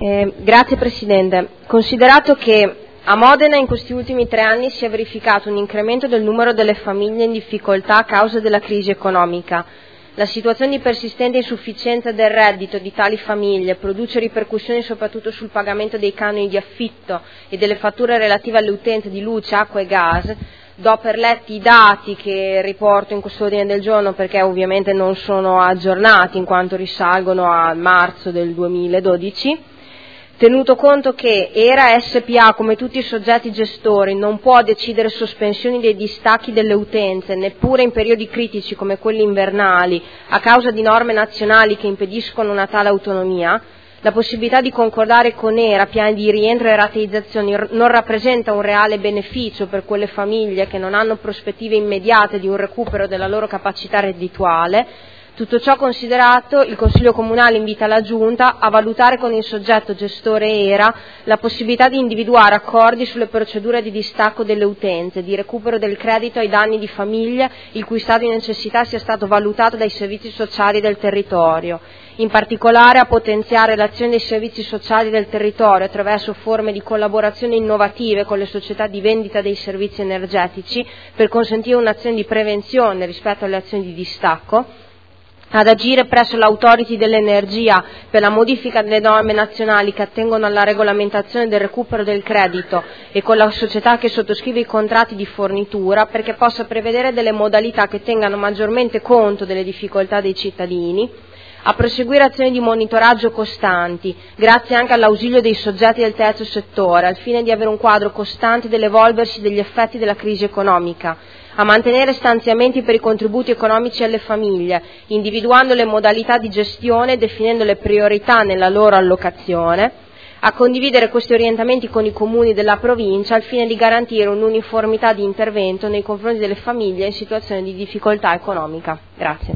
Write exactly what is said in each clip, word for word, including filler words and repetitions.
Eh, grazie Presidente. Considerato che a Modena in questi ultimi tre anni si è verificato un incremento del numero delle famiglie in difficoltà a causa della crisi economica, la situazione di persistente insufficienza del reddito di tali famiglie produce ripercussioni soprattutto sul pagamento dei canoni di affitto e delle fatture relative alle utenze di luce, acqua e gas. Do per letti i dati che riporto in questo ordine del giorno perché ovviamente non sono aggiornati in quanto risalgono a marzo del duemiladodici. Tenuto conto che E R A S P A, come tutti i soggetti gestori, non può decidere sospensioni dei distacchi delle utenze, neppure in periodi critici come quelli invernali, a causa di norme nazionali che impediscono una tale autonomia, la possibilità di concordare con E R A piani di rientro e rateizzazioni non rappresenta un reale beneficio per quelle famiglie che non hanno prospettive immediate di un recupero della loro capacità reddituale. Tutto ciò considerato, il Consiglio Comunale invita la Giunta a valutare con il soggetto gestore E R A la possibilità di individuare accordi sulle procedure di distacco delle utenze, di recupero del credito ai danni di famiglie il cui stato di necessità sia stato valutato dai servizi sociali del territorio. In particolare a potenziare l'azione dei servizi sociali del territorio attraverso forme di collaborazione innovative con le società di vendita dei servizi energetici per consentire un'azione di prevenzione rispetto alle azioni di distacco, ad agire presso l'Authority dell'Energia per la modifica delle norme nazionali che attengono alla regolamentazione del recupero del credito e con la società che sottoscrive i contratti di fornitura perché possa prevedere delle modalità che tengano maggiormente conto delle difficoltà dei cittadini, a proseguire azioni di monitoraggio costanti, grazie anche all'ausilio dei soggetti del terzo settore, al fine di avere un quadro costante dell'evolversi degli effetti della crisi economica, a mantenere stanziamenti per i contributi economici alle famiglie, individuando le modalità di gestione e definendo le priorità nella loro allocazione, a condividere questi orientamenti con i comuni della provincia al fine di garantire un'uniformità di intervento nei confronti delle famiglie in situazioni di difficoltà economica. Grazie.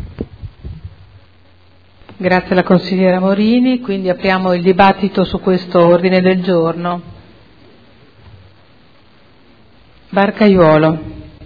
Grazie alla consigliera Morini, quindi apriamo il dibattito su questo ordine del giorno. Barcaiuolo.